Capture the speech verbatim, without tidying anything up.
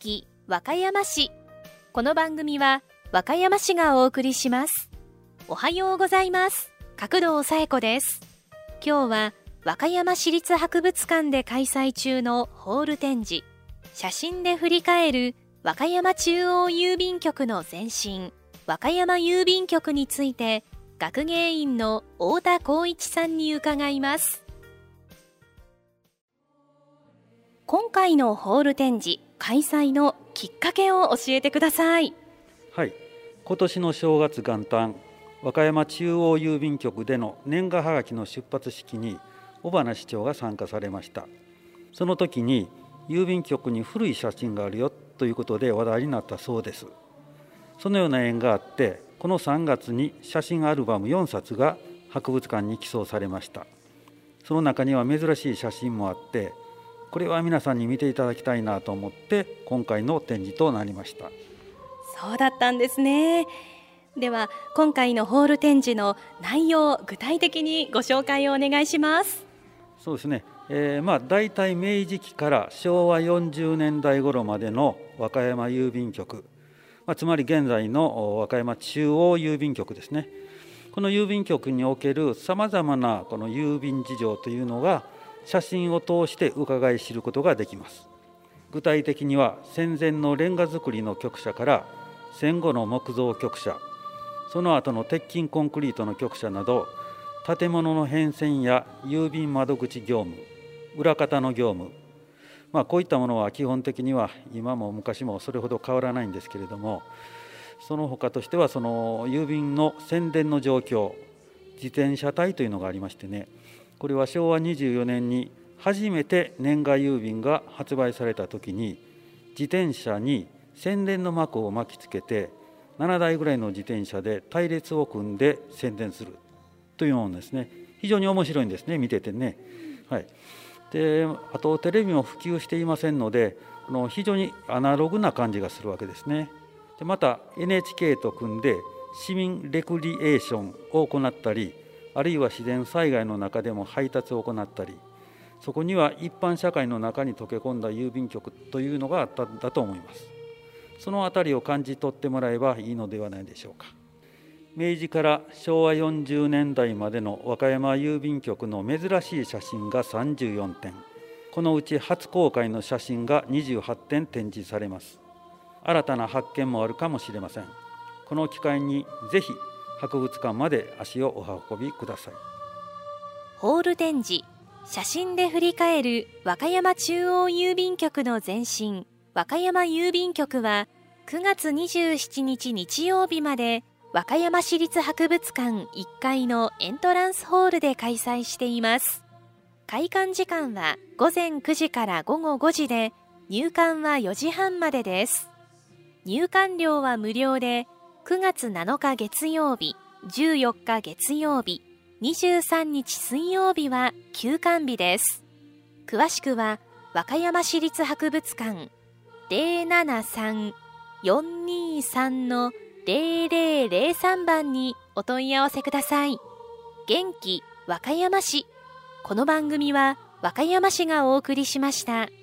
気和歌山市。この番組は和歌山市がお送りします。おはようございます。角堂紗恵子です。今日は和歌山市立博物館で開催中のホール展示、写真で振り返る和歌山中央郵便局の前身、和歌山郵便局について、学芸員の太田光一さんに伺います。今回のホール展示開催のきっかけを教えてください。 はい、今年の正月元旦、和歌山中央郵便局での年賀はがきの出発式に尾花市長が参加されました。その時に郵便局に古い写真があるよということで話題になったそうです。そのような縁があって、このさんがつに写真アルバムよんさつが博物館に寄贈されました。その中には珍しい写真もあって、これは皆さんに見ていただきたいなと思って今回の展示となりました。 そうだったんですね。では今回のホール展示の内容、具体的にご紹介をお願いします。 そうですね、えー、まあ大体明治期からしょうわよんじゅうねんだい頃までの和歌山郵便局、まあ、つまり現在の和歌山中央郵便局ですね。この郵便局におけるさまざまなこの郵便事情というのが写真を通して伺い知ることができます。具体的には戦前のレンガ造りの局舎から戦後の木造局舎、その後の鉄筋コンクリートの局舎など、建物の変遷や郵便窓口業務、裏方の業務、まあ、こういったものは基本的には今も昔もそれほど変わらないんですけれども、その他としてはその郵便の宣伝の状況、自転車隊というのがありましてね、これはしょうわにじゅうよねんに初めて年賀郵便が発売された時に、自転車に宣伝の幕を巻きつけてななだいぐらいの自転車で隊列を組んで宣伝するというものですね。非常に面白いんですね、見ててね。はい、であとテレビも普及していませんので、あの非常にアナログな感じがするわけですね。でまた エヌエイチケー と組んで市民レクリエーションを行ったり、あるいは自然災害の中でも配達を行ったり、そこには一般社会の中に溶け込んだ郵便局というのがあったんだと思います。そのあたりを感じ取ってもらえばいいのではないでしょうか。明治からしょうわよんじゅうねんだいまでの和歌山郵便局の珍しい写真がさんじゅうよんてん、このうち初公開の写真がにじゅうはってん展示されます。新たな発見もあるかもしれません。この機会にぜひ博物館まで足をお運びください。 ホール展示、写真で振り返る和歌山中央郵便局の前身、和歌山郵便局はくがつにじゅうしちにち日曜日まで和歌山市立博物館いっかいのエントランスホールで開催しています。開館時間はごぜんくじからごごごじで、入館はよじはんまでです。入館料は無料で、くがつなのか月曜日、じゅうよっか月曜日、にじゅうさんにち水曜日は休館日です。詳しくは和歌山市立博物館 ゼロななさん よんにさん のゼロゼロゼロさんばんにお問い合わせください。元気和歌山市。この番組は和歌山市がお送りしました。